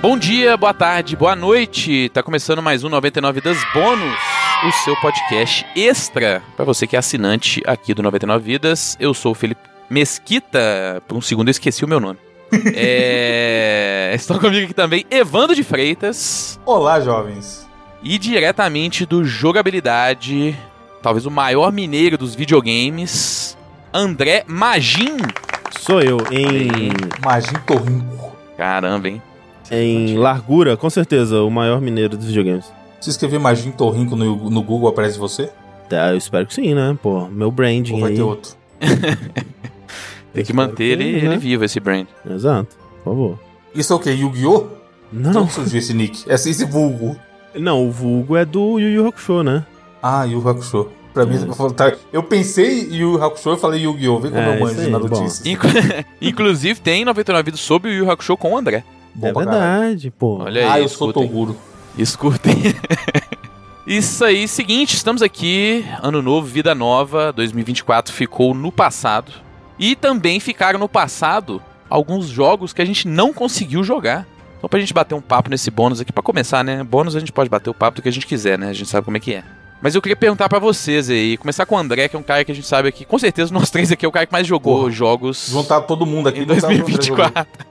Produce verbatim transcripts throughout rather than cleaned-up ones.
Bom dia, boa tarde, boa noite. Tá começando mais um noventa e nove Vidas Bônus, o seu podcast extra pra você que é assinante aqui do noventa e nove Vidas. Eu sou o Felipe Mesquita. Por um segundo eu esqueci o meu nome. é... Estão comigo aqui também Evandro de Freitas. Olá, jovens. E diretamente do Jogabilidade, talvez o maior mineiro dos videogames, André Magin. Sou eu, em... Magin Torrinco. Caramba, hein? Em largura, com certeza, o maior mineiro dos videogames. Se escrever Magin Torrinco no, no Google, aparece você? Tá, eu espero que sim, né? Pô, meu branding Ou vai aí. ter outro? Tem que manter ele, que, né? ele vivo, esse brand. Exato, por favor. Isso é o quê? Yu-Gi-Oh? Não. De onde surgiu esse nick? Esse, esse vulgo? Não, o vulgo é do Yu Yu Hakusho, né? Ah, Yu Hakusho. Pra mim, tá, eu pensei em Yu Hakusho e falei Yu-Gi-Oh! Vê como É, eu manjo isso aí, na bom. notícia. Inclu- Inclusive, tem noventa e nove Vidas sobre o Yu Yu Hakusho com o André. Bom É pra caralho. verdade, pô. Olha aí, Ah, eu sou escutem. Toguro. Escutem. Isso aí, seguinte, estamos aqui, ano novo, vida nova, dois mil e vinte e quatro ficou no passado. E também ficaram no passado alguns jogos que a gente não conseguiu jogar. Então pra gente bater um papo nesse bônus aqui, pra começar, né? Bônus a gente pode bater o papo do que a gente quiser, né? A gente sabe como é que é. Mas eu queria perguntar pra vocês aí, começar com o André, que é um cara que a gente sabe aqui, com certeza nós três aqui é o cara que mais jogou Porra, jogos Juntar todo mundo aqui em não dois sabe mil e onde vinte e eu joguei. quatro.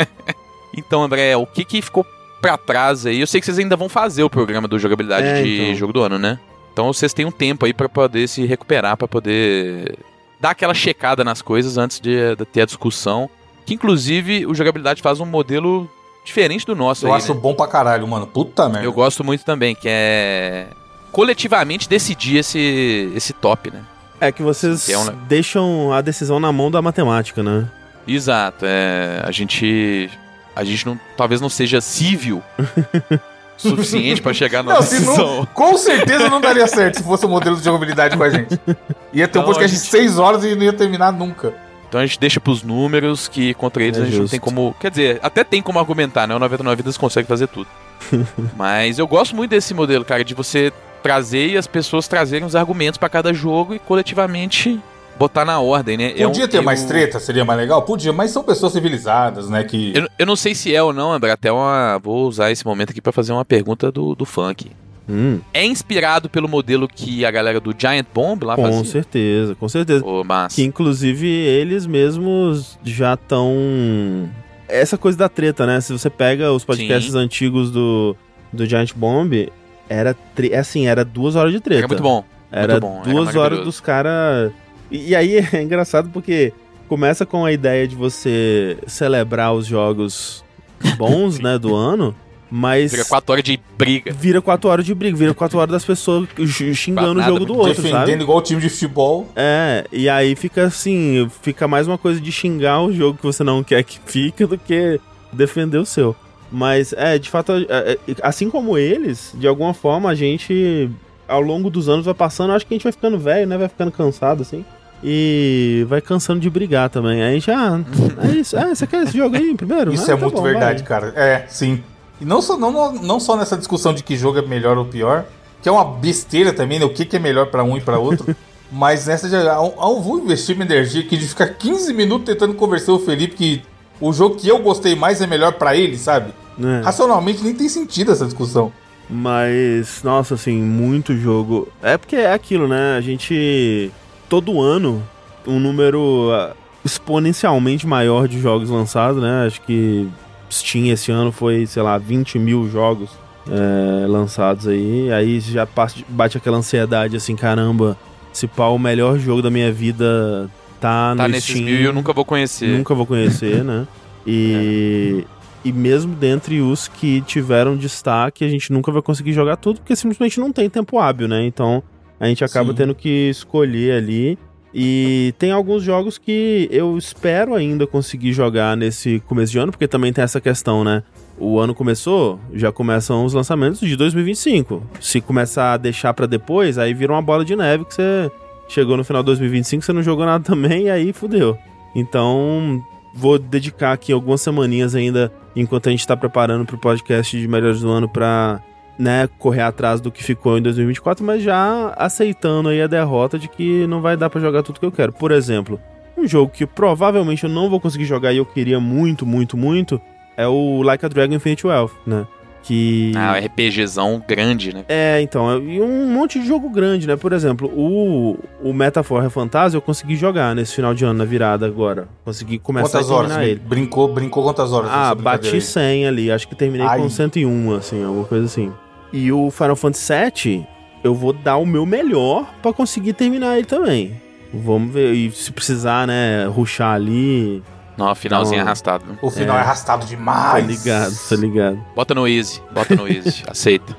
Então, André, o que que ficou pra trás aí? Eu sei que vocês ainda vão fazer o programa do Jogabilidade É, de então. Jogo do Ano, né? Então vocês têm um tempo aí pra poder se recuperar, pra poder dar aquela checada nas coisas antes de, de ter a discussão. Que, inclusive, o Jogabilidade faz um modelo diferente do nosso Eu aí, acho né? bom pra caralho, mano. Puta merda. Eu gosto muito também, que é coletivamente decidir esse, esse top, né? É que vocês Que é um- deixam a decisão na mão da matemática, né? Exato, é, a gente a gente não, talvez não seja cível suficiente pra chegar na Não, se decisão. não, com certeza não daria certo se fosse o modelo de jogabilidade com a gente. Ia ter um Não, podcast a de gente- seis horas e não ia terminar nunca. Então a gente deixa pros números, que contra eles É a gente não justo. tem como, quer dizer, até tem como argumentar, né? O noventa e nove Vidas consegue fazer tudo. Mas eu gosto muito desse modelo, cara, de você trazer e as pessoas trazerem os argumentos pra cada jogo e coletivamente botar na ordem, né? É Podia um- ter eu- mais treta, seria mais legal? Podia, mas são pessoas civilizadas, né? Que... Eu, eu não sei se é ou não, André, até uma, vou usar esse momento aqui pra fazer uma pergunta do, do funk. Hum, É inspirado pelo modelo que a galera do Giant Bomb lá com fazia? certeza, com certeza. Ô, mas... Que inclusive eles mesmos já estão... Essa coisa da treta, né? Se você pega os podcasts Sim. antigos do, do Giant Bomb, era tre... assim, era duas horas de treta. Era muito bom. Era muito bom, era duas horas maravilhoso. dos caras... E, e aí é engraçado porque começa com a ideia de você celebrar os jogos bons, né, do ano, mas... Fica quatro horas de briga. Vira quatro horas de briga, vira quatro horas das pessoas x- xingando o Nada, jogo do outro, defendendo sabe? igual o time de futebol. É, e aí fica assim, fica mais uma coisa de xingar o jogo que você não quer que fique do que defender o seu. Mas, é, de fato, é, é, assim como eles, de alguma forma a gente, ao longo dos anos vai passando, eu acho que a gente vai ficando velho, né, vai ficando cansado, assim. E vai cansando de brigar também. Aí a gente, ah, é isso, é, você quer esse jogo aí primeiro? Isso Ah, é tá muito bom, verdade, vai. cara. É, sim. E não só, não, não só nessa discussão de que jogo é melhor ou pior, que é uma besteira também, né? O que, que é melhor pra um e pra outro. Mas nessa já. Eu eu vou investir minha energia aqui de ficar quinze minutos tentando convencer o Felipe que o jogo que eu gostei mais é melhor pra ele, sabe? É. Racionalmente nem tem sentido essa discussão. Mas, nossa, assim, muito jogo. É porque é aquilo, né? A gente. Todo ano, um número ah, exponencialmente maior de jogos lançados, né? Acho que Steam esse ano foi, sei lá, vinte mil jogos é, lançados aí. Aí já passa- bate aquela ansiedade assim, caramba, se pá, o melhor jogo da minha vida tá, Tá no nesses Steam. mil e eu nunca vou conhecer. Nunca vou conhecer, né? E, e mesmo dentre os que tiveram destaque, a gente nunca vai conseguir jogar tudo, porque simplesmente não tem tempo hábil, né? Então a gente acaba Sim. tendo que escolher ali. E tem alguns jogos que eu espero ainda conseguir jogar nesse começo de ano, porque também tem essa questão, né? O ano começou, já começam os lançamentos de dois mil e vinte e cinco. Se começar a deixar pra depois, aí vira uma bola de neve que você chegou no final de dois mil e vinte e cinco, você não jogou nada também, e aí fudeu. Então, vou dedicar aqui algumas semaninhas ainda, enquanto a gente tá preparando pro podcast de melhores do ano pra, né, correr atrás do que ficou em dois mil e vinte e quatro, mas já aceitando aí a derrota de que não vai dar pra jogar tudo que eu quero. Por exemplo, um jogo que provavelmente eu não vou conseguir jogar e eu queria muito, muito, muito, é o Like a Dragon Infinite Wealth, né? Que... Ah, R P Gzão grande, né? É, então, e um monte de jogo grande, né? Por exemplo, o, o Metaphor Fantasy eu consegui jogar nesse final de ano, na virada agora. Consegui começar quantas a terminar horas? ele. Brincou, brincou quantas horas? Ah, bati cem ali, acho que terminei Ai. com cento e um, assim, alguma coisa assim. E o Final Fantasy sete, eu vou dar o meu melhor pra conseguir terminar ele também. Vamos ver, e se precisar, né, rushar ali... Não, finalzinho Não. arrastado. O final é, É. arrastado Tá demais. ligado, tá ligado. Bota no easy, bota no easy, aceita.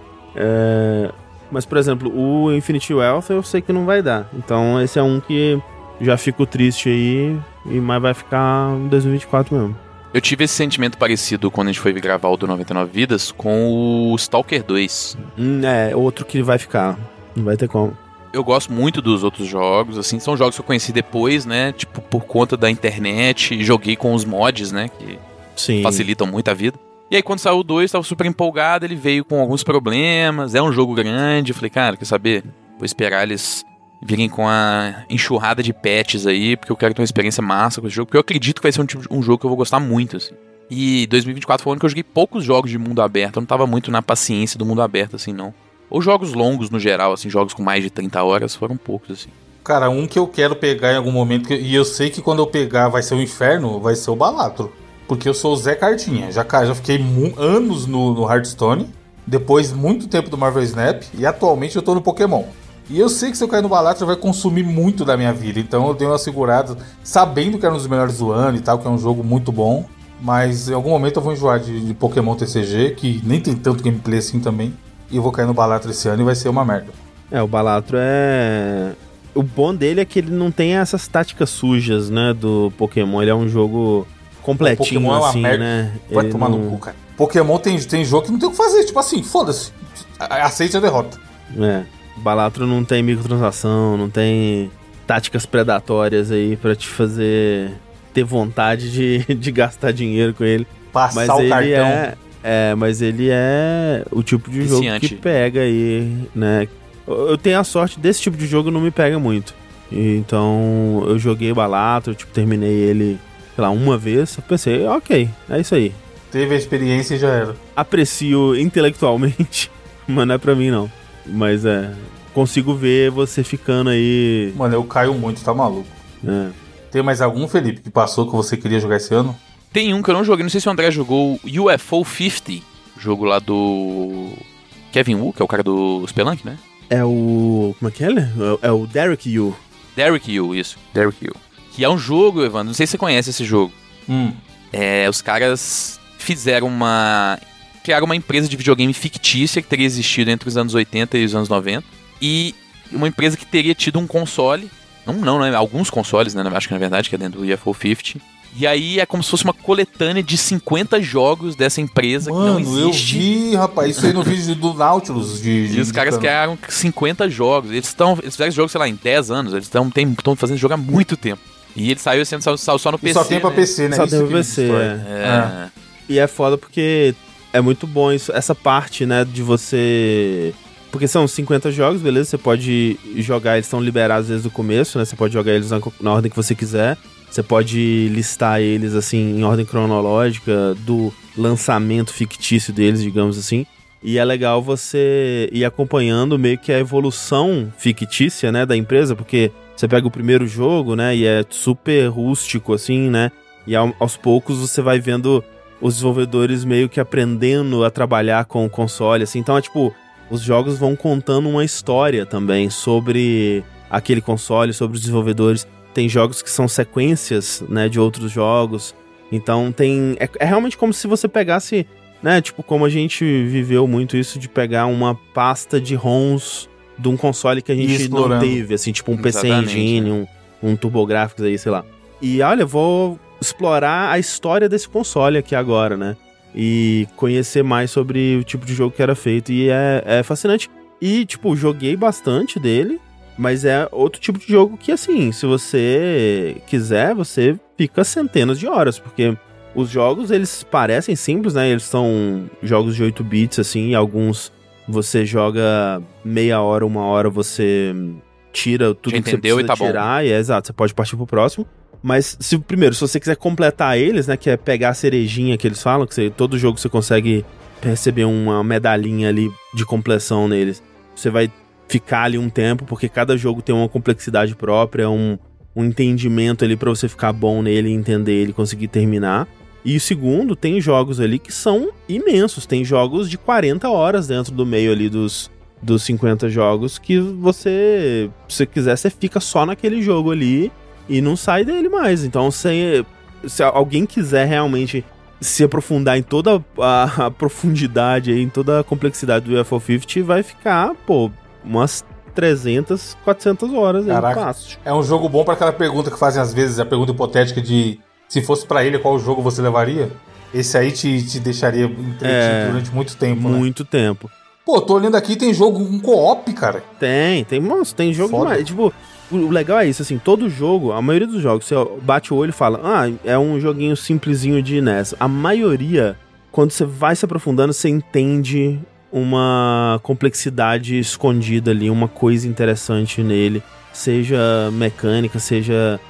É, mas, por exemplo, o Infinity Wealth eu sei que não vai dar. Então esse é um que já fico triste aí, e mas vai ficar em dois mil e vinte e quatro mesmo. Eu tive esse sentimento parecido quando a gente foi gravar o do noventa e nove Vidas com o Stalker dois. Hum, é, outro que vai ficar. Não vai ter como. Eu gosto muito dos outros jogos, assim, são jogos que eu conheci depois, né, tipo, por conta da internet, e joguei com os mods, né, que Sim. facilitam muito a vida. E aí quando saiu o dois, tava super empolgado, ele veio com alguns problemas, é um jogo grande, eu falei, cara, quer saber? Vou esperar eles virem com a enxurrada de patches aí, porque eu quero ter uma experiência massa com esse jogo, porque eu acredito que vai ser um, tipo, um jogo que eu vou gostar muito, assim. E dois mil e vinte e quatro foi o ano que eu joguei poucos jogos de mundo aberto, eu não tava muito na paciência do mundo aberto, assim, não. Ou jogos longos no geral, assim, jogos com mais de trinta horas, foram poucos, assim. Cara, um que eu quero pegar em algum momento, que- e eu sei que quando eu pegar vai ser um inferno, vai ser o Balatro. Porque eu sou o Zé Cartinha. Já, ca- já fiquei mu- anos no, no Hearthstone, depois muito tempo do Marvel Snap, e atualmente eu tô no Pokémon. E eu sei que se eu cair no Balatro vai consumir muito da minha vida, então eu dei uma segurada, sabendo que era um dos melhores do ano e tal, que é um jogo muito bom. Mas em algum momento eu vou enjoar de, de Pokémon T C G, que nem tem tanto gameplay assim também. E eu vou cair no Balatro esse ano e vai ser uma merda. É, o Balatro é... O bom dele é que ele não tem essas táticas sujas, né, do Pokémon. Ele é um jogo completinho, Pokémon é uma assim, merda. né? Vai Ele tomar não... no cu, cara. Pokémon tem, tem jogo que não tem o que fazer. Tipo assim, foda-se. A- Aceite a derrota. É, o Balatro não tem microtransação, não tem táticas predatórias aí pra te fazer ter vontade de, de gastar dinheiro com ele. Passar Mas o ele cartão. é... É, mas ele é o tipo de jogo Viciante. que pega aí, né? Eu eu tenho a sorte desse tipo de jogo não me pega muito. E então, eu joguei Balatro, tipo, terminei ele, sei lá, uma vez. Eu pensei, ok, é isso aí. Teve a experiência e já era. Aprecio intelectualmente, mas não é pra mim, não. Mas é, consigo ver você ficando aí, Mano, eu caio muito, tá maluco. né? Tem mais algum, Felipe, que passou que você queria jogar esse ano? Tem um que eu não joguei, não sei se o André jogou, U F O cinquenta, jogo lá do Kevin Wu, que é o cara do Spelunk, né? É o... como é que é ele? É, é o Derek Yu. Derek Yu, isso, Derek Yu. Que é um jogo, Evandro, não sei se você conhece esse jogo. Hum. É, os caras fizeram uma... criaram uma empresa de videogame fictícia que teria existido entre os anos oitenta e os anos noventa. E uma empresa que teria tido um console, não, não, né? Alguns consoles, né? Acho que na verdade, que é dentro do U F O cinquenta. E aí é como se fosse uma coletânea de cinquenta jogos dessa empresa que não Mano, eu existe. vi, rapaz, isso aí no vídeo do Nautilus. De, de, E os caras de... criaram cinquenta jogos. Eles, tão, eles fizeram esse jogo, sei lá, em dez anos. Eles estão fazendo esse jogo há muito tempo. E ele saiu sendo só, só, só no E P C. só tem pra né? P C, né? Só Isso tem pra que me P C, destrói. é. É. E é foda porque é muito bom isso, essa parte, né, de você... Porque são cinquenta jogos, beleza? Você pode jogar, eles estão liberados desde o começo, né? Você pode jogar eles na, na ordem que você quiser. Você pode listar eles, assim, em ordem cronológica do lançamento fictício deles, digamos assim. E é legal você ir acompanhando meio que a evolução fictícia, né, da empresa, porque você pega o primeiro jogo, né, e é super rústico, assim, né? E ao, aos poucos você vai vendo os desenvolvedores meio que aprendendo a trabalhar com o console, assim. Então é tipo, os jogos vão contando uma história também sobre aquele console, sobre os desenvolvedores. Tem jogos que são sequências, né, de outros jogos. Então tem... É, é realmente como se você pegasse, né, tipo, como a gente viveu muito isso de pegar uma pasta de ROMs de um console que a gente não teve, assim, tipo um P C Engine, um, um TurboGrafx aí, sei lá. E olha, vou explorar a história desse console aqui agora, né? E conhecer mais sobre o tipo de jogo que era feito. E é, é fascinante. E, tipo, joguei bastante dele, mas é outro tipo de jogo que, assim, se você quiser, você fica centenas de horas, porque os jogos, eles parecem simples, né? Eles são jogos de oito bits, assim, e alguns você joga meia hora, uma hora, você tira tudo Já que você entendeu precisa e tá bom. tirar, e é exato, você pode partir pro próximo. Mas, se primeiro, se você quiser completar eles, né, que é pegar a cerejinha que eles falam, que você, todo jogo você consegue receber uma medalhinha ali de compleção neles. Você vai ficar ali um tempo, porque cada jogo tem uma complexidade própria, um, um entendimento ali pra você ficar bom nele, entender ele, conseguir terminar. E o segundo, tem jogos ali que são imensos, tem jogos de quarenta horas dentro do meio ali dos, dos cinquenta jogos, que você, se você quiser, você fica só naquele jogo ali e não sai dele mais. Então, se, se alguém quiser realmente se aprofundar em toda a, a profundidade, aí, em toda a complexidade do U F O cinquenta, vai ficar, pô, umas trezentas, quatrocentas horas aí, Caraca, fácil. É um jogo bom pra aquela pergunta que fazem às vezes, a pergunta hipotética de se fosse pra ele, qual jogo você levaria? Esse aí te, te deixaria entretido é, durante muito tempo, Muito né? tempo. Pô, tô olhando aqui, tem jogo com co-op, cara. Tem, tem, nossa, tem jogo Foda. demais. Tipo, o legal é isso, assim, todo jogo, a maioria dos jogos, você bate o olho e fala, ah, é um joguinho simplesinho de N E S. A maioria, quando você vai se aprofundando, você entende uma complexidade escondida ali, uma coisa interessante nele, seja mecânica, seja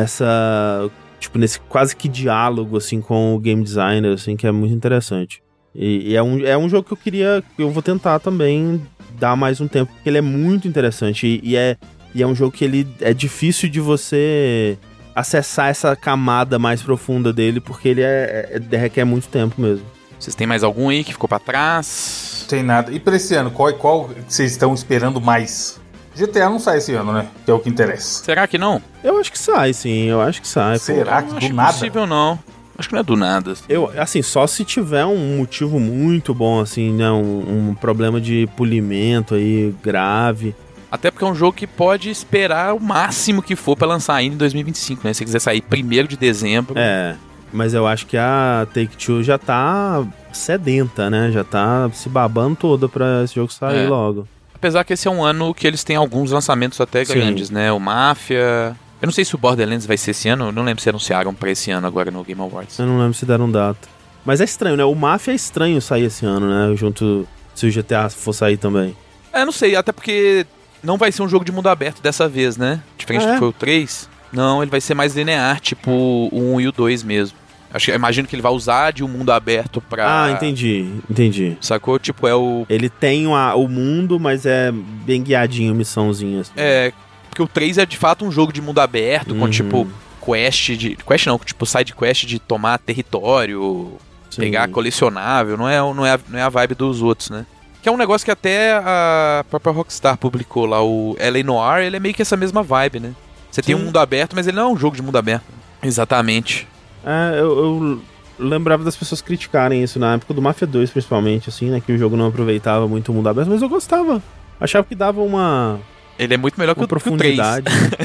nessa, tipo, nesse quase que diálogo, assim, com o game designer, assim, que é muito interessante. E, e é, um, é um jogo que eu queria, eu vou tentar também dar mais um tempo, porque ele é muito interessante e, e, é, e é um jogo que ele é difícil de você acessar essa camada mais profunda dele, porque ele é, é, requer muito tempo mesmo. Vocês têm mais algum aí que ficou pra trás? Tem nada. E pra esse ano, qual, qual vocês estão esperando mais? G T A não sai esse ano, né? Que é o que interessa. Será que não? Eu acho que sai, sim. Eu acho que sai. Será pô. que não do acho nada? Possível não. Acho que não é do nada. Eu, assim, só se tiver um motivo muito bom, assim, né? Um, um problema de polimento aí grave. Até porque é um jogo que pode esperar o máximo que for pra lançar ainda em dois mil e vinte e cinco, né? Se você quiser sair primeiro de dezembro. É, mas eu acho que a Take-Two já tá sedenta, né? Já tá se babando toda pra esse jogo sair É. logo. Apesar que esse é um ano que eles têm alguns lançamentos até Sim. grandes, né? O Mafia... Eu não sei se o Borderlands vai ser esse ano, eu não lembro se anunciaram pra esse ano agora no Game Awards. Eu não lembro se deram data. Mas é estranho, né? O Mafia é estranho sair esse ano, né? Junto, se o G T A for sair também. É, não sei, até porque não vai ser um jogo de mundo aberto dessa vez, né? Diferente Ah, do é? que foi o três. Não, ele vai ser mais linear, tipo o um e o dois mesmo. Acho que, eu imagino que ele vai usar de um mundo aberto pra... Ah, entendi, entendi. Sacou? Tipo, é o... Ele tem uma, o mundo, mas é bem guiadinho, missãozinha. Assim. É, porque o três é de fato um jogo de mundo aberto, com Uhum. tipo quest de... Quest não, tipo side quest de tomar território, Sim. pegar colecionável, não é, não, é a, não é a vibe dos outros, né? Que é um negócio que até a própria Rockstar publicou lá, o L A Noire, ele é meio que essa mesma vibe, né? Você tem um Sim. mundo aberto, mas ele não é um jogo de mundo aberto. Exatamente. É, eu, eu lembrava das pessoas criticarem isso na época do Mafia dois, principalmente, assim, né? Que o jogo não aproveitava muito o mundo aberto, mas eu gostava. Achava que dava uma, Ele é muito melhor que uma o, que o três. profundidade.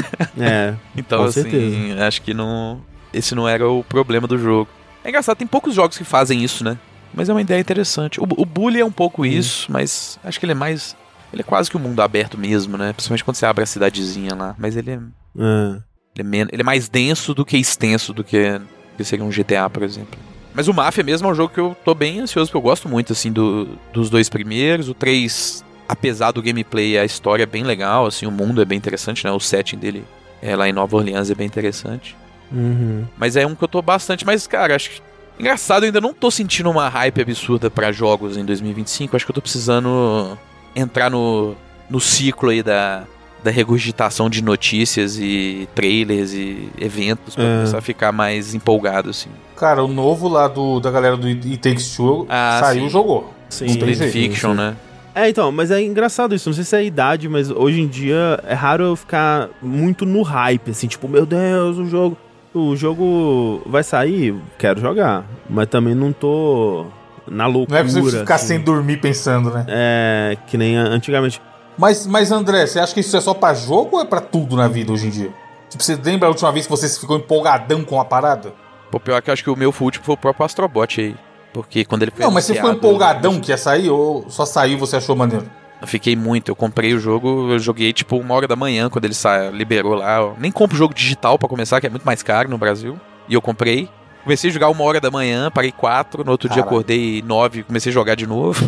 É, Então, com assim, certeza. acho que não... esse não era o problema do jogo. É engraçado, tem poucos jogos que fazem isso, né? Mas é uma ideia interessante. O, o Bully é um pouco isso, mas acho que ele é mais... Ele é quase que um mundo aberto mesmo, né? Principalmente quando você abre a cidadezinha lá. Mas ele é, É. ele é, men- ele é mais denso do que extenso do que, que seria um G T A, por exemplo. Mas o Mafia mesmo é um jogo que eu tô bem ansioso, porque eu gosto muito, assim, do, dos dois primeiros. O três, apesar do gameplay, a história é bem legal, assim, o mundo é bem interessante, né? O setting dele é, lá em Nova Orleans é bem interessante. Uhum. Mas é um que eu tô bastante... Mas, cara, acho que... Engraçado, eu ainda não tô sentindo uma hype absurda pra jogos em dois mil e vinte e cinco. Acho que eu tô precisando entrar no, no ciclo aí da, da regurgitação de notícias e trailers e eventos pra É. começar a ficar mais empolgado, assim. Cara, o novo lá do, da galera do It Takes Two Ah, saiu e sim. jogou. Sim, Não tem Split jeito. Fiction, sim. né? É, então, mas é engraçado isso, não sei se é a idade, mas hoje em dia é raro eu ficar muito no hype, assim, tipo, meu Deus, o jogo... O jogo vai sair, quero jogar, mas também não tô na loucura. Não é pra você ficar assim. sem dormir pensando, né? É, que nem antigamente. Mas, mas, André, você acha que isso é só pra jogo ou é pra tudo na vida hoje em dia? Tipo, você lembra a última vez que você ficou empolgadão com a parada? Pô, pior que eu acho que o meu último foi o próprio Astrobot aí. Porque quando ele foi Não, mas você ficou anunciado, empolgadão que ia sair ou só saiu e você achou maneiro? Eu fiquei muito, eu comprei o jogo, eu joguei tipo uma hora da manhã quando ele sa... liberou lá. Eu nem compro jogo digital pra começar, que é muito mais caro no Brasil. E eu comprei. Comecei a jogar uma hora da manhã, parei quatro, no outro Caralho. dia acordei nove e comecei a jogar de novo.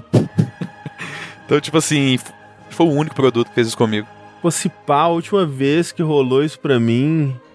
Então, tipo assim, foi o único produto que fez isso comigo. Pô, se pá, a última vez que rolou isso pra mim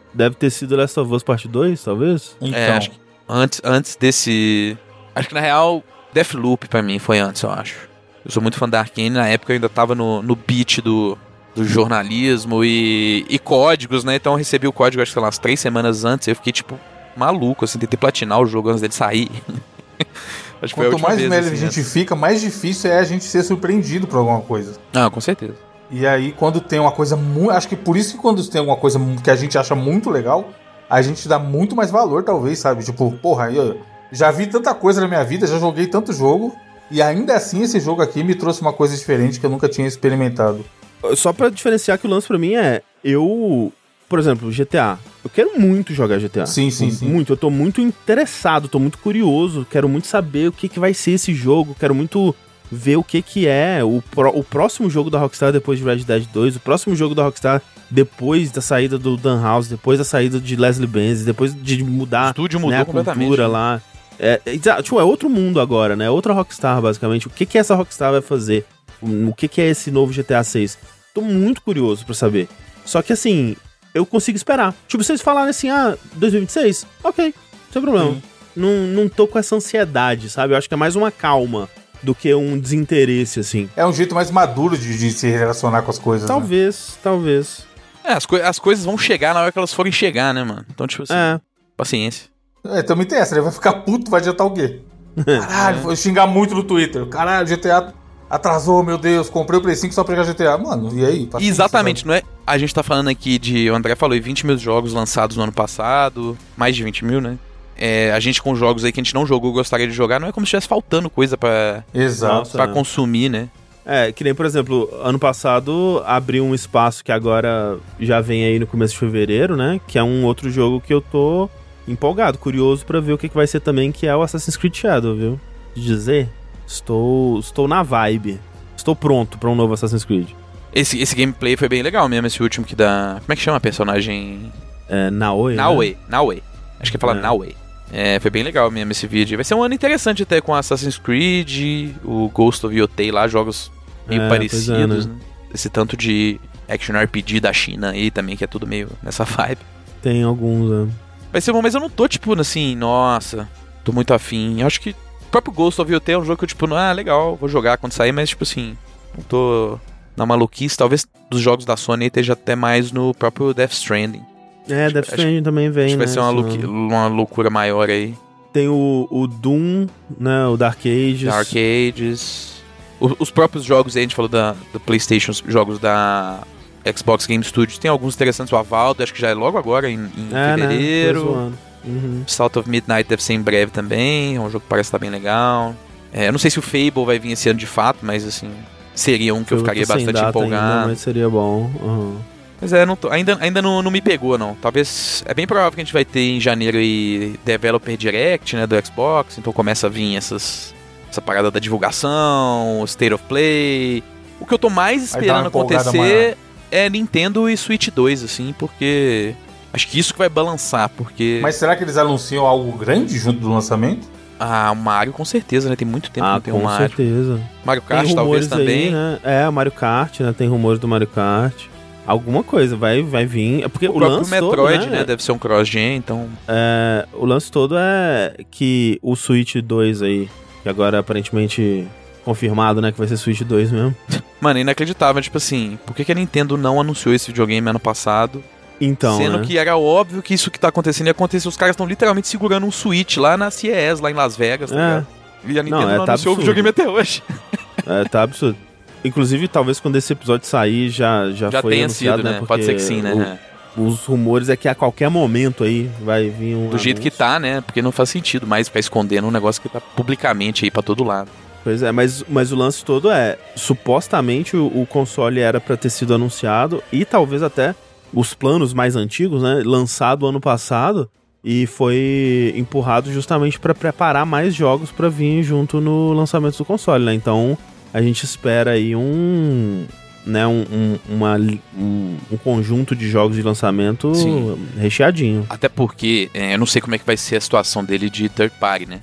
deve ter sido Last of Us Parte dois, talvez? Então, É, acho que antes, antes desse... Acho que na real, Deathloop pra mim foi antes, eu acho. Eu sou muito fã da Arkane, na época eu ainda tava no, no beat do, do jornalismo e, e códigos, né? Então eu recebi o código, acho que sei lá, umas três semanas antes, eu fiquei, tipo, maluco, assim, tentei platinar o jogo antes dele sair. Acho que foi a quanto última mais vez, velho assim, a gente né? fica, mais difícil é a gente ser surpreendido por alguma coisa. Ah, com certeza. E aí, quando tem uma coisa muito... Acho que por isso que quando tem alguma coisa que a gente acha muito legal, a gente dá muito mais valor, talvez, sabe? Tipo, porra, eu já vi tanta coisa na minha vida, já joguei tanto jogo, e ainda assim esse jogo aqui me trouxe uma coisa diferente que eu nunca tinha experimentado. Só pra diferenciar que o lance pra mim é, eu, por exemplo, G T A, eu quero muito jogar G T A. Sim, sim, sim. Muito, eu tô muito interessado, tô muito curioso, quero muito saber o que, que vai ser esse jogo, quero muito ver o que que é o, pro, o próximo jogo da Rockstar depois de Red Dead dois, o próximo jogo da Rockstar depois da saída do Dan House, depois da saída de Leslie Benz, depois de mudar, O estúdio mudou né, a completamente, cultura né? lá. É, é, tipo, é outro mundo agora, né? Outra Rockstar, basicamente. O que que essa Rockstar vai fazer? O que que é esse novo G T A seis? Tô muito curioso pra saber. Só que, assim, eu consigo esperar. Tipo, vocês falarem assim, ah, dois mil e vinte e seis? Ok, sem problema. Sim. Não, não tô com essa ansiedade, sabe? Eu acho que é mais uma calma do que um desinteresse, assim. É um jeito mais maduro de, de se relacionar com as coisas, né? Talvez, talvez. É, as, coi- as coisas vão chegar na hora que elas forem chegar, né, mano? Então, tipo assim, É. paciência. É, também tem essa, ele vai ficar puto, vai adiantar o quê? Caralho, vou xingar muito no Twitter. Caralho, G T A atrasou, meu Deus, comprei o Play cinco só pra jogar G T A. Mano, e aí? Paciência, Exatamente, sabe? não é? A gente tá falando aqui de, o André falou, vinte mil jogos lançados no ano passado, mais de vinte mil, né? É, a gente com jogos aí que a gente não jogou gostaria de jogar, não é como se estivesse faltando coisa pra, Exato. Nossa. pra É. consumir, né? É, que nem, por exemplo, ano passado abriu um espaço que agora já vem aí no começo de fevereiro, né? Que é um outro jogo que eu tô empolgado, curioso pra ver o que, que vai ser também, que é o Assassin's Creed Shadow, viu? De dizer, estou, estou na vibe. Estou pronto pra um novo Assassin's Creed. Esse, esse gameplay foi bem legal mesmo, esse último que dá... Como é que chama a personagem? É, Naoi, né? Naue, Naue. Acho que é falar É. Naue. É, foi bem legal mesmo esse vídeo. Vai ser um ano interessante até com Assassin's Creed, o Ghost of Yotei lá, jogos meio É, parecidos, pois é, né? Esse tanto de action R P G da China aí também, que é tudo meio nessa vibe. Tem alguns, né? Vai ser bom, mas eu não tô, tipo, assim, nossa, tô muito afim. Eu acho que o próprio Ghost of Yotei é um jogo que eu, tipo, ah, legal, vou jogar quando sair, mas, tipo assim, não tô na maluquice. Talvez dos jogos da Sony esteja até mais no próprio Death Stranding. É, Death acho- Stranding também vem, Acho que né? vai ser uma, esse louqui- ano. uma loucura maior aí. Tem o, o Doom, né? O Dark Ages. Da Arcades. O- os próprios jogos aí, a gente falou da, do PlayStation, os jogos da Xbox Game Studios. Tem alguns interessantes, o Avaldo, acho que já é logo agora, em, em É, né? fevereiro. Tô zoando. Uhum. South of Midnight deve ser em breve também. É um jogo que parece estar bem legal. É, eu não sei se o Fable vai vir esse ano de fato, mas assim, seria um que eu ficaria tô sem bastante data empolgado. ainda, mas seria bom. Uhum. Mas é, não tô- ainda, ainda não, não me pegou, não. Talvez. É bem provável que a gente vai ter em janeiro aí Developer Direct, né, do Xbox. Então começa a vir essas, essa parada da divulgação, State of Play. O que eu tô mais Vai dar uma esperando empolgada acontecer maior. é Nintendo e Switch dois, assim, porque. Acho que isso que vai balançar, porque. Mas será que eles anunciam algo grande junto do lançamento? Ah, o Mario com certeza, né? Tem muito tempo que Ah, não tem um com Mario. certeza. Mario Tem Kart talvez rumores também. aí, né? É, o Mario Kart, né? Tem rumores do Mario Kart. Alguma coisa vai, vai vir. É porque O, o, próprio lance Metroid, todo, né? Deve ser um cross-gen, então. É, o lance todo é que o Switch dois aí, que agora é aparentemente confirmado, né? Que vai ser Switch dois mesmo. Mano, é inacreditável. Tipo assim, por que, que a Nintendo não anunciou esse videogame ano passado? Então, Sendo né? que era óbvio que isso que tá acontecendo ia acontecer. Os caras estão literalmente segurando um Switch lá na C E S, lá em Las Vegas, tá É. ligado? E a Nintendo Não, não, é, tá anunciou o absurdo. videogame até hoje. É, tá absurdo. Inclusive, talvez quando esse episódio sair já, já, Já foi tenha anunciado, sido, né? Porque Pode ser que sim, né? o- os rumores é que a qualquer momento aí vai vir um Do jeito que anúncio. tá, né? Porque não faz sentido mais ficar escondendo um negócio que tá publicamente aí pra todo lado. Pois é, mas, mas o lance todo é, supostamente o, o console era pra ter sido anunciado e talvez até os planos mais antigos, né, lançado ano passado e foi empurrado justamente pra preparar mais jogos pra vir junto no lançamento do console, né? Então a gente espera aí um, né, um, um, uma, um, um conjunto de jogos de lançamento Sim. recheadinho. Até porque, é, eu não sei como é que vai ser a situação dele de third party, né?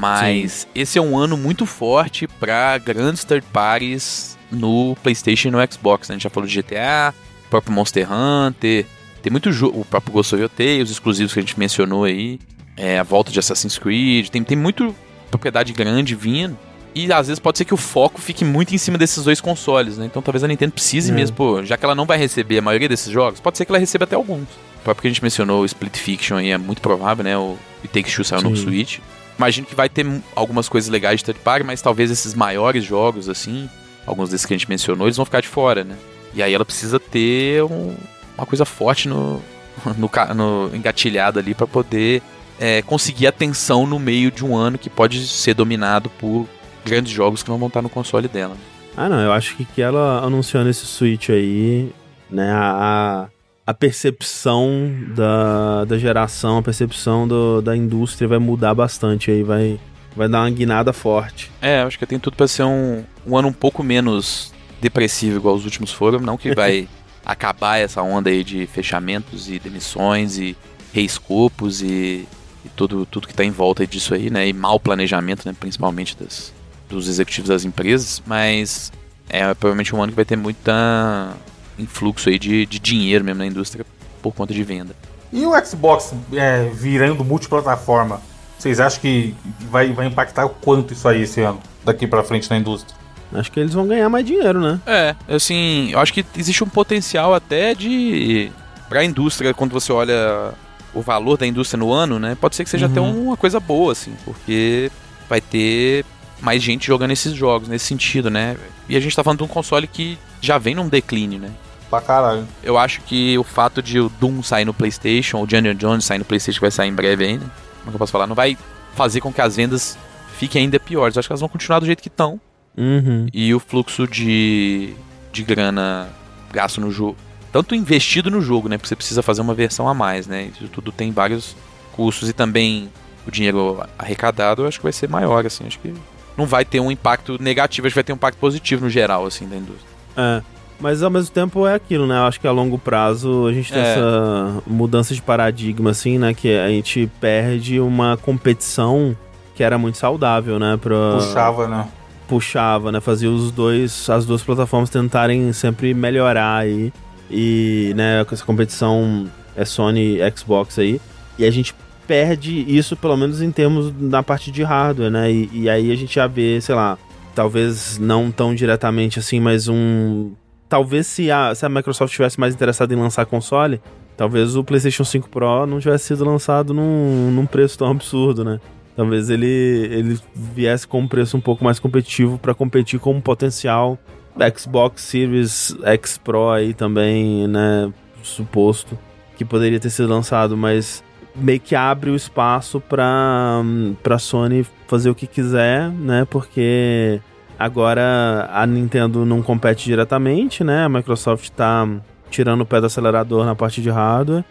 Mas esse é um ano muito forte pra grandes third parties no PlayStation e no Xbox, né? A gente já falou de G T A, próprio Monster Hunter, Tem muito jogo, o próprio Ghost of Yotei, os exclusivos que a gente mencionou aí, é, a volta de Assassin's Creed, tem, tem muito propriedade grande vindo, e às vezes pode ser que o foco fique muito em cima desses dois consoles, né? Então talvez a Nintendo precise é. mesmo, pô, já que ela não vai receber a maioria desses jogos, pode ser que ela receba até alguns. O próprio que a gente mencionou, o Split Fiction aí, é muito provável, né? O It Takes Two saiu no Switch. Imagino que vai ter algumas coisas legais de third party, mas talvez esses maiores jogos, assim, alguns desses que a gente mencionou, eles vão ficar de fora, né? E aí ela precisa ter um, uma coisa forte no, no, no engatilhado ali pra poder é, conseguir atenção no meio de um ano que pode ser dominado por grandes jogos que não vão estar no console dela. Ah, não, eu acho que que ela anunciando esse Switch aí, né, a, a percepção da, da geração, a percepção do, da indústria vai mudar bastante aí, vai, vai dar uma guinada forte. É, acho que tem tudo pra ser um, um ano um pouco menos depressivo igual os últimos foram, não que vai acabar essa onda aí de fechamentos e demissões e reescopos e, e tudo, tudo que tá em volta disso aí, né, e mau planejamento, né, principalmente das, dos executivos das empresas, mas é provavelmente um ano que vai ter muita influxo aí de, de dinheiro mesmo na indústria por conta de venda. E o Xbox é, virando multiplataforma, vocês acham que vai, vai impactar o quanto isso aí esse ano, daqui pra frente na indústria? Acho que eles vão ganhar mais dinheiro, né? É, assim, eu acho que existe um potencial até de... pra indústria, quando você olha o valor da indústria no ano, né? Pode ser que seja uhum. até uma coisa boa, assim, porque vai ter mais gente jogando esses jogos, nesse sentido, né? E a gente tá falando de um console que já vem num declínio, né? Pra caralho. Eu acho que o fato de o Doom sair no PlayStation, o Indiana Jones sair no PlayStation, que vai sair em breve ainda, como é que eu posso falar? Não vai fazer com que as vendas fiquem ainda piores. Eu acho que elas vão continuar do jeito que estão. Uhum. E o fluxo de, de grana gasto no jogo, tanto investido no jogo, né? Porque você precisa fazer uma versão a mais, né? Isso tudo tem vários custos e também o dinheiro arrecadado eu acho que vai ser maior, assim. Acho que não vai ter um impacto negativo, acho que vai ter um impacto positivo no geral, assim, da indústria. É, mas ao mesmo tempo é aquilo, né? Eu acho que a longo prazo a gente tem é. essa mudança de paradigma, assim, né? Que a gente perde uma competição que era muito saudável, né? Pra... Puxava, né? Puxava, né? Fazia os dois, as duas plataformas tentarem sempre melhorar aí. E, né, com essa competição é Sony e Xbox aí. E a gente perde isso, pelo menos em termos na parte de hardware, né? E, e aí a gente já vê, sei lá, talvez não tão diretamente assim, mas um... Talvez se a, se a Microsoft tivesse mais interessada em lançar console, talvez o PlayStation cinco Pro não tivesse sido lançado num, num preço tão absurdo, né? Talvez ele, ele viesse com um preço um pouco mais competitivo para competir com um potencial Xbox Series X Pro aí também, né? Suposto que poderia ter sido lançado, mas meio que abre o espaço para para Sony fazer o que quiser, né? Porque agora a Nintendo não compete diretamente, né? A Microsoft tá tirando o pé do acelerador na parte de hardware.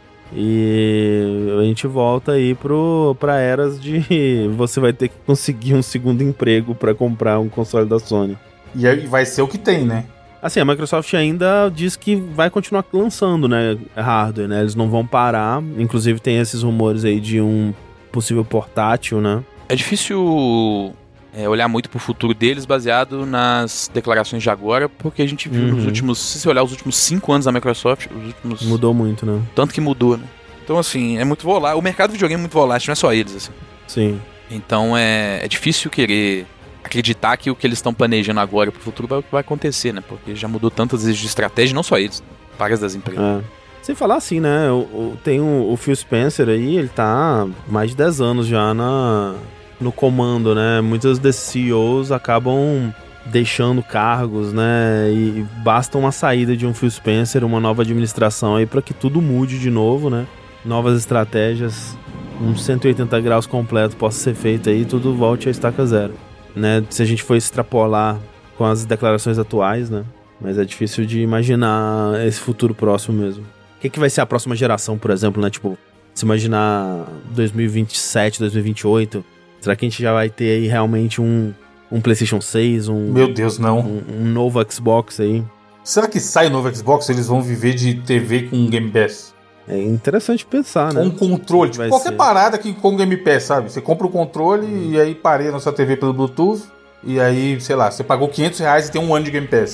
E a gente volta aí pro, pra eras de você vai ter que conseguir um segundo emprego para comprar um console da Sony. E aí vai ser o que tem, né? Assim, a Microsoft ainda diz que vai continuar lançando, né, hardware, né? Eles não vão parar. Inclusive tem esses rumores aí de um possível portátil, né? É difícil é, olhar muito pro futuro deles baseado nas declarações de agora, porque a gente viu uhum. nos últimos... Se você olhar os últimos cinco anos da Microsoft, os últimos... Mudou muito, né? Tanto que mudou, né? Então, assim, é muito volátil. O mercado de videogame é muito volátil, não é só eles, assim. Sim. Então, é, é difícil querer acreditar que o que eles estão planejando agora pro futuro vai, vai acontecer, né? Porque já mudou tantas vezes de estratégia, não só eles, né? Várias das empresas. É. Sem falar assim, né? O, o, tem o, o Phil Spencer aí, ele tá há mais de dez anos já na... no comando, né? Muitos desses C E Os acabam deixando cargos, né? E basta uma saída de um Phil Spencer, uma nova administração aí para que tudo mude de novo, né? Novas estratégias, um cento e oitenta graus completo possa ser feito aí, tudo volte a estaca zero, né? Se a gente for extrapolar com as declarações atuais, né? Mas é difícil de imaginar esse futuro próximo mesmo. O que, que vai ser a próxima geração, por exemplo, né? Tipo, se imaginar dois mil e vinte e sete, dois mil e vinte e oito... Será que a gente já vai ter aí realmente um, um PlayStation seis, um... Meu Deus, não. Um, um novo Xbox aí? Será que sai o novo Xbox eles vão viver de T V com Game Pass? É interessante pensar, né? Com um controle, tipo, qualquer ser. parada que com Game Pass, sabe? Você compra o controle hum. e aí pareia na sua T V pelo Bluetooth e aí, sei lá, você pagou quinhentos reais e tem um ano de Game Pass.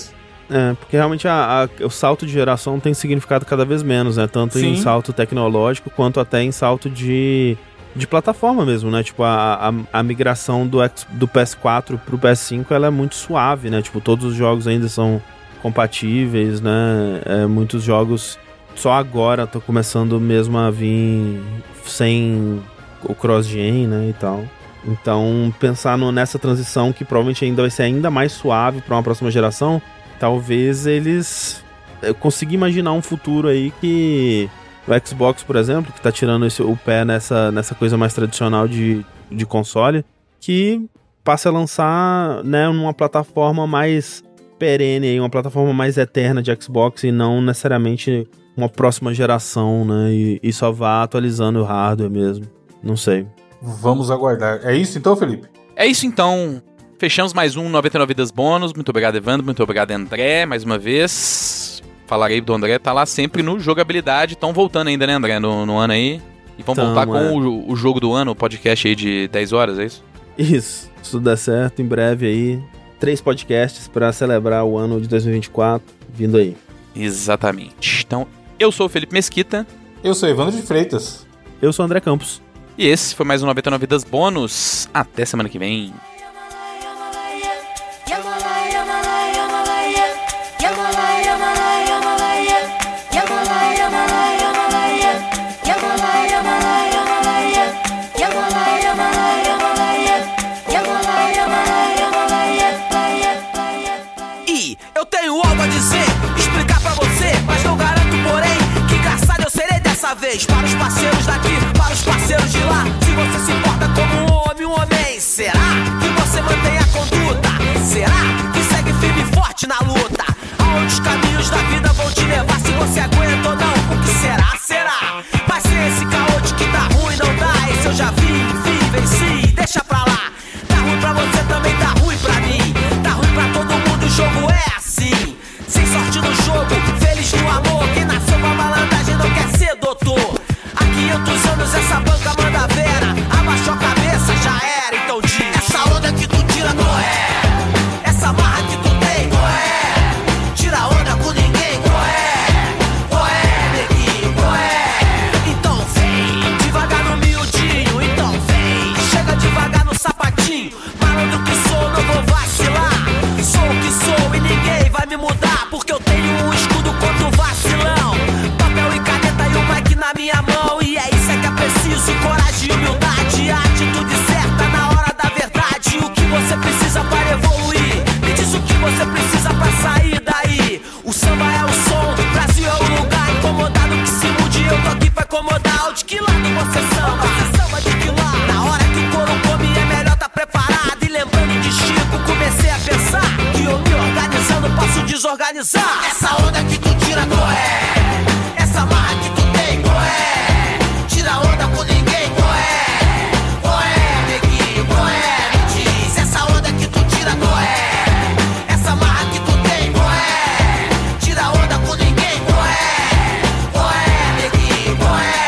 É, porque realmente a, a, o salto de geração tem significado cada vez menos, né? Tanto Sim. em salto tecnológico, quanto até em salto de, de plataforma mesmo, né? Tipo, a, a, a migração do, X, do P S quatro pro P S cinco, ela é muito suave, né? Tipo, todos os jogos ainda são compatíveis, né? É, muitos jogos só agora estão começando mesmo a vir sem o cross-gen, né? E tal. Então, pensar no, nessa transição que provavelmente ainda vai ser ainda mais suave para uma próxima geração, talvez eles... Eu consiga imaginar um futuro aí que o Xbox, por exemplo, que tá tirando esse, o pé nessa, nessa coisa mais tradicional de, de console, que passe a lançar, né, numa plataforma mais perene, uma plataforma mais eterna de Xbox e não necessariamente uma próxima geração, né, e, e só vá atualizando o hardware mesmo. Não sei. Vamos aguardar. É isso então, Felipe? É isso então. Fechamos mais um noventa e nove Vidas Bônus. Muito obrigado, Evandro. Muito obrigado, André. Mais uma vez. Falarei do André. Tá lá sempre no Jogabilidade. Estão voltando ainda, né, André? No, no ano aí. E vamos então, voltar com é. o, o jogo do ano, o podcast aí de dez horas, é isso? Isso. Se tudo der certo, em breve aí. Três podcasts pra celebrar o ano de dois mil e vinte e quatro. Vindo aí. Exatamente. Então, eu sou o Felipe Mesquita. Eu sou Evandro de Freitas. Eu sou o André Campos. E esse foi mais um noventa e nove Vidas Bônus. Até semana que vem. E eu tenho algo a dizer, explicar pra você, mas não garanto, porém, que engraçado eu serei dessa vez. Para os parceiros daqui, para os parceiros de lá. Se você se importa como um homem, um homem, será que você mantém a conduta? Será que segue firme e forte na luta? Aonde os caminhos da vida vão te levar? Se você aguenta ou não, o que será? Será? Mas sem esse caô de que tá ruim, não dá. Esse eu já vi, vi, venci, deixa pra lá. Tá ruim pra você, também tá ruim pra mim. Tá ruim pra todo mundo, o jogo é assim. Sem sorte no jogo, feliz no amor. Quem nasceu pra malandragem não quer ser doutor. Há quinhentos anos essa banca manda vera. Abaixou a cabeça, já era, então diz. Essa onda que tu tira não é. Essa marra que tu tem não é. Tira onda com ninguém, não é. Qual é, neguinho, qual é? Então vem, devagar no miudinho. Então vem, chega devagar no sapatinho. Malandro que sou, não vou vacilar. Sou o que sou e ninguém vai me mudar. Porque eu tenho um escudo contra o vacilão. Papel e caneta e o mic na minha mão. E é isso é que é preciso, coragem e humildade. A atitude certa na hora da verdade. O que você precisa para evoluir? Me diz o que você precisa pra sair daí. O samba é o som, Brasil é o lugar. Incomodado que se mude, eu tô aqui pra incomodar. De que lado você samba? Você samba de que lado? Na hora que o couro come é melhor tá preparado. E lembrando de Chico, comecei a pensar que eu me organizando posso desorganizar. Essa onda que tu tira não é. Essa marra que tu tem não é. Tira onda com ninguém não é. Qual é, neguinho, qual é? Me diz. Essa onda que tu tira não é. Essa marra que tu tem não é. Tira onda com ninguém não é. Qual é, neguinho, qual é?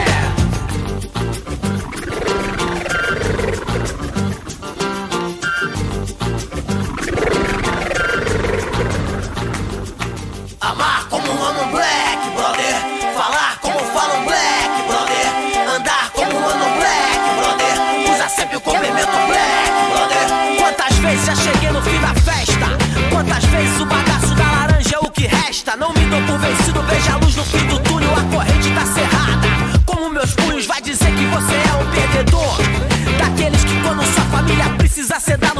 Amar como um homem black, brother. Falar como fala um black, brother. Andar como um homem black, brother. Usa sempre o complemento black, brother. Quantas vezes já cheguei no fim da festa? Quantas vezes o bagaço da laranja é o que resta? Não me dou por vencido, veja a luz no fim do túnel. A corrente tá cerrada. Como meus punhos vai dizer que você é um perdedor? Daqueles que quando sua família precisa ser dado